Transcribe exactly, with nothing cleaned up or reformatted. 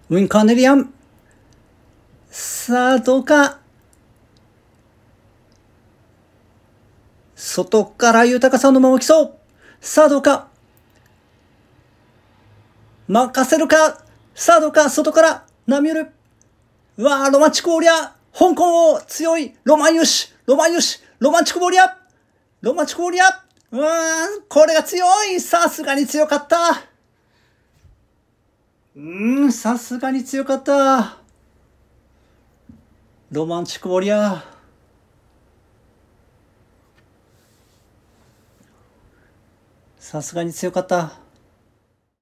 ウィン・カーネリアン。さあ、どうか。外から豊さんのまま来そう。さあ、どうか。任せるか。さあ、どうか。外からナミュール。うわー、ロマンチックウォリアー。香港を強いロマンユシ。ロマンユシ。ロマンチックウォリアー。ロマンチックウォリアー。うわー、これが強い。さすがに強かった。うーん、さすがに強かった。ロマンチックウォリアー。さすがに強かった。